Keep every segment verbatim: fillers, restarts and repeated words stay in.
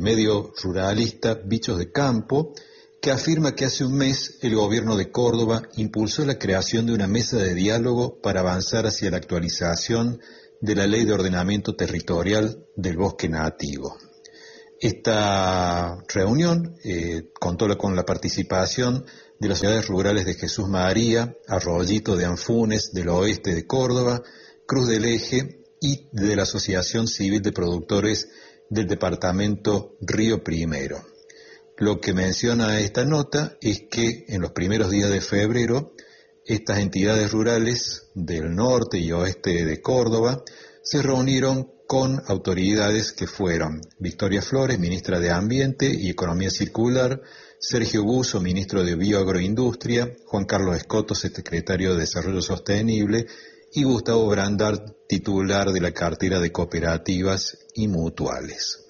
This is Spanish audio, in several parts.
medio ruralista Bichos de Campo, que afirma que hace un mes el gobierno de Córdoba impulsó la creación de una mesa de diálogo para avanzar hacia la actualización de la Ley de Ordenamiento Territorial del Bosque Nativo. Esta reunión eh, contó con la participación de las ciudades rurales de Jesús María, Arroyito de Anfunes, del oeste de Córdoba, Cruz del Eje y de la Asociación Civil de Productores del departamento Río Primero. Lo que menciona esta nota es que en los primeros días de febrero, estas entidades rurales del norte y oeste de Córdoba se reunieron con autoridades que fueron Victoria Flores, ministra de Ambiente y Economía Circular, Sergio Busso, ministro de Bioagroindustria, Juan Carlos Escoto, secretario de Desarrollo Sostenible, y Gustavo Brandart, titular de la cartera de cooperativas y mutuales.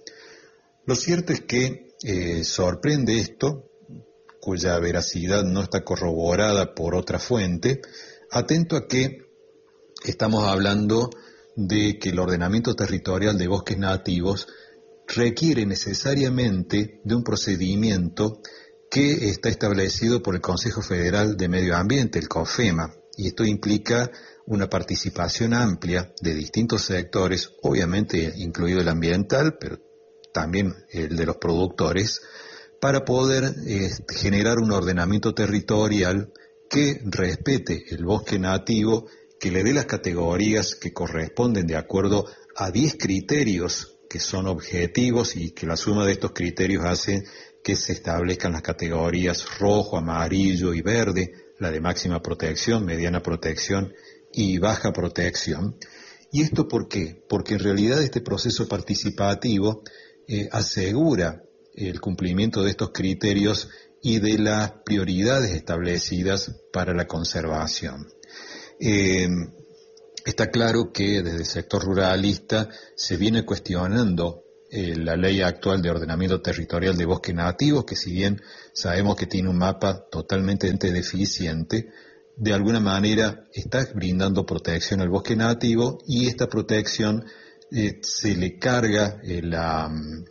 Lo cierto es que eh, sorprende esto, cuya veracidad no está corroborada por otra fuente, atento a que estamos hablando de que el ordenamiento territorial de bosques nativos requiere necesariamente de un procedimiento que está establecido por el Consejo Federal de Medio Ambiente, el COFEMA, y esto implica una participación amplia de distintos sectores, obviamente incluido el ambiental, pero también el de los productores, para poder eh, generar un ordenamiento territorial que respete el bosque nativo, que le dé las categorías que corresponden de acuerdo a diez criterios que son objetivos y que la suma de estos criterios hace que se establezcan las categorías rojo, amarillo y verde, la de máxima protección, mediana protección y baja protección. ¿Y esto por qué? Porque en realidad este proceso participativo eh, asegura el cumplimiento de estos criterios y de las prioridades establecidas para la conservación. Eh, está claro que desde el sector ruralista se viene cuestionando eh, la ley actual de ordenamiento territorial de bosques nativos, que si bien sabemos que tiene un mapa totalmente deficiente, de alguna manera está brindando protección al bosque nativo y esta protección eh, se le carga eh, la,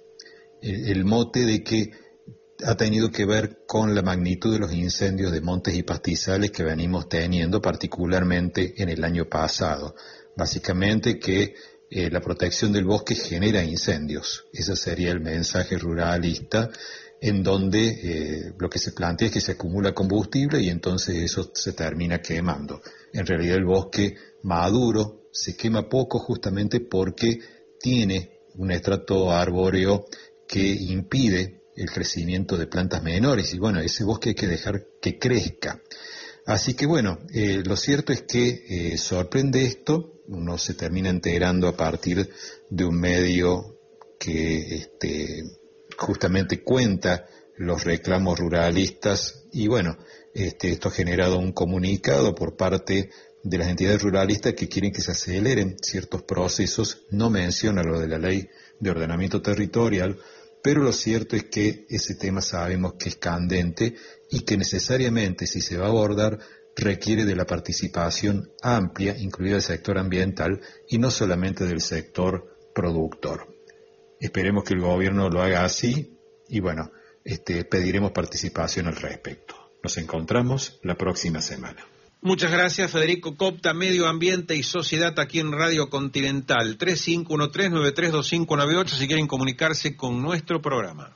el, el mote de que ha tenido que ver con la magnitud de los incendios de montes y pastizales que venimos teniendo, particularmente en el año pasado. Básicamente que eh, la protección del bosque genera incendios. Ese sería el mensaje ruralista, en donde eh, lo que se plantea es que se acumula combustible y entonces eso se termina quemando. En realidad el bosque maduro se quema poco justamente porque tiene un estrato arbóreo que impide el crecimiento de plantas menores y bueno, ese bosque hay que dejar que crezca. Así que bueno, eh, lo cierto es que eh, sorprende esto, uno se termina enterando a partir de un medio que este, justamente cuenta los reclamos ruralistas y bueno, este, esto ha generado un comunicado por parte de las entidades ruralistas que quieren que se aceleren ciertos procesos, no menciona lo de la ley de ordenamiento territorial, pero lo cierto es que ese tema sabemos que es candente y que necesariamente, si se va a abordar, requiere de la participación amplia, incluida el sector ambiental, y no solamente del sector productor. Esperemos que el gobierno lo haga así y bueno, este, pediremos participación al respecto. Nos encontramos la próxima semana. Muchas gracias, Federico Copta, Medio Ambiente y Sociedad aquí en Radio Continental. tres cinco uno tres, nueve tres dos cinco nueve ocho si quieren comunicarse con nuestro programa.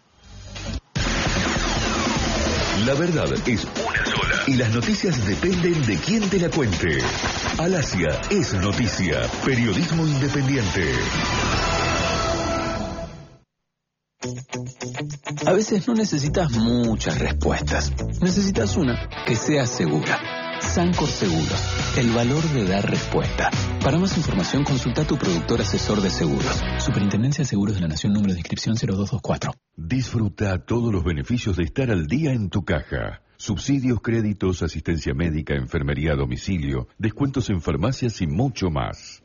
La verdad es una sola y las noticias dependen de quién te la cuente. Alasia es noticia, periodismo independiente. A veces no necesitas muchas respuestas, necesitas una que sea segura. Sancor Seguros, el valor de dar respuesta. Para más información consulta a tu productor asesor de seguros. Superintendencia de Seguros de la Nación, número de inscripción cero dos dos cuatro. Disfruta todos los beneficios de estar al día en tu caja. Subsidios, créditos, asistencia médica, enfermería a domicilio, descuentos en farmacias y mucho más.